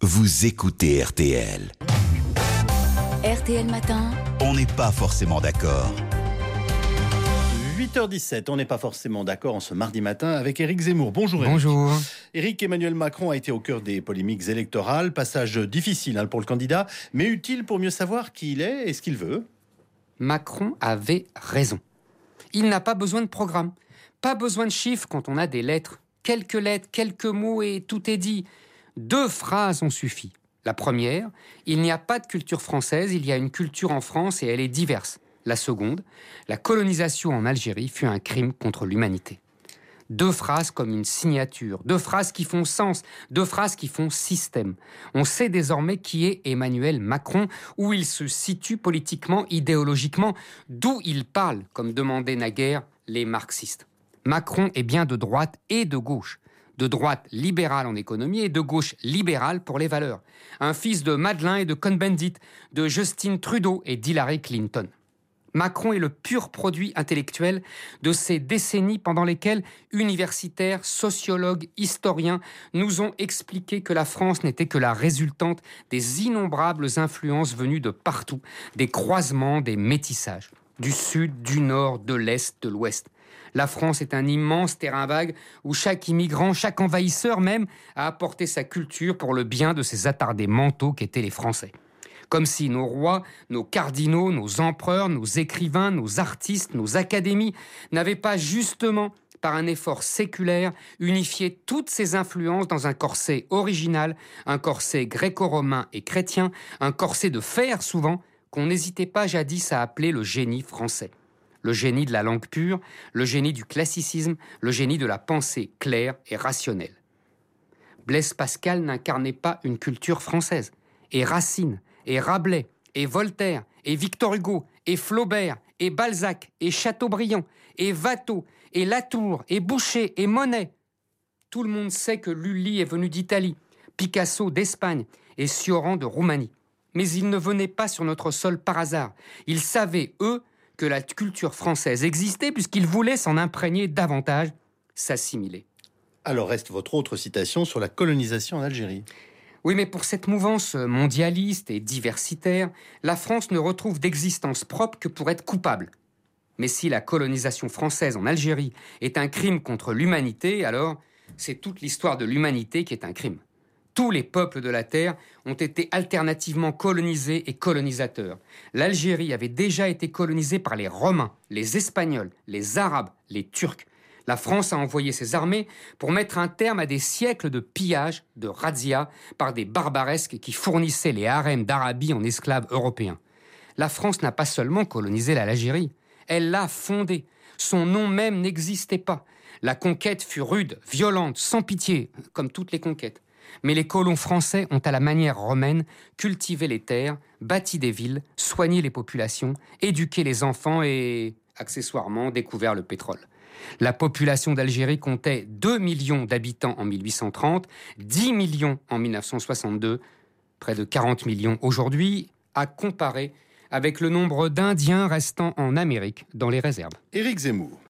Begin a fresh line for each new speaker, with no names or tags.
vous écoutez RTL.
RTL Matin.
On n'est pas forcément d'accord.
8h17, on n'est pas forcément d'accord en ce mardi matin avec Éric Zemmour. Bonjour Éric.
Bonjour.
Éric, Emmanuel Macron a été au cœur des polémiques électorales. Passage difficile pour le candidat, mais utile pour mieux savoir qui il est et ce qu'il veut.
Macron avait raison. Il n'a pas besoin de programme, pas besoin de chiffres quand on a des lettres. Quelques mots et tout est dit. 2 phrases ont suffi. La première, il n'y a pas de culture française, il y a une culture en France et elle est diverse. La seconde, la colonisation en Algérie fut un crime contre l'humanité. 2 phrases comme une signature, 2 phrases qui font sens, 2 phrases qui font système. On sait désormais qui est Emmanuel Macron, où il se situe politiquement, idéologiquement, d'où il parle, comme demandaient naguère les marxistes. Macron est bien de droite et de gauche. De droite libérale en économie et de gauche libérale pour les valeurs. Un fils de Madeleine et de Cohn-Bendit, de Justin Trudeau et d'Hillary Clinton. Macron est le pur produit intellectuel de ces décennies pendant lesquelles universitaires, sociologues, historiens nous ont expliqué que la France n'était que la résultante des innombrables influences venues de partout, des croisements, des métissages, du sud, du nord, de l'est, de l'ouest. La France est un immense terrain vague où chaque immigrant, chaque envahisseur même, a apporté sa culture pour le bien de ces attardés mentaux qu'étaient les Français. Comme si nos rois, nos cardinaux, nos empereurs, nos écrivains, nos artistes, nos académies n'avaient pas justement, par un effort séculaire, unifié toutes ces influences dans un corset original, un corset gréco-romain et chrétien, un corset de fer souvent, qu'on n'hésitait pas jadis à appeler le génie français. Le génie de la langue pure, le génie du classicisme, le génie de la pensée claire et rationnelle. Blaise Pascal n'incarnait pas une culture française. Et Racine, et Rabelais, et Voltaire, et Victor Hugo, et Flaubert, et Balzac, et Chateaubriand, et Watteau, et Latour, et Boucher, et Monet. Tout le monde sait que Lully est venu d'Italie, Picasso d'Espagne, et Cioran de Roumanie. Mais ils ne venaient pas sur notre sol par hasard. Ils savaient, eux, que la culture française existait puisqu'ils voulaient s'en imprégner davantage, s'assimiler.
Alors reste votre autre citation sur la colonisation en Algérie.
Oui, mais pour cette mouvance mondialiste et diversitaire, la France ne retrouve d'existence propre que pour être coupable. Mais si la colonisation française en Algérie est un crime contre l'humanité, alors c'est toute l'histoire de l'humanité qui est un crime. Tous les peuples de la Terre ont été alternativement colonisés et colonisateurs. L'Algérie avait déjà été colonisée par les Romains, les Espagnols, les Arabes, les Turcs. La France a envoyé ses armées pour mettre un terme à des siècles de pillage, de razzia, par des barbaresques qui fournissaient les harems d'Arabie en esclaves européens. La France n'a pas seulement colonisé l'Algérie, elle l'a fondée. Son nom même n'existait pas. La conquête fut rude, violente, sans pitié, comme toutes les conquêtes. Mais les colons français ont, à la manière romaine, cultivé les terres, bâti des villes, soigné les populations, éduqué les enfants et, accessoirement, découvert le pétrole. La population d'Algérie comptait 2 millions d'habitants en 1830, 10 millions en 1962, près de 40 millions aujourd'hui, à comparer avec le nombre d'Indiens restant en Amérique dans les réserves.
Éric Zemmour.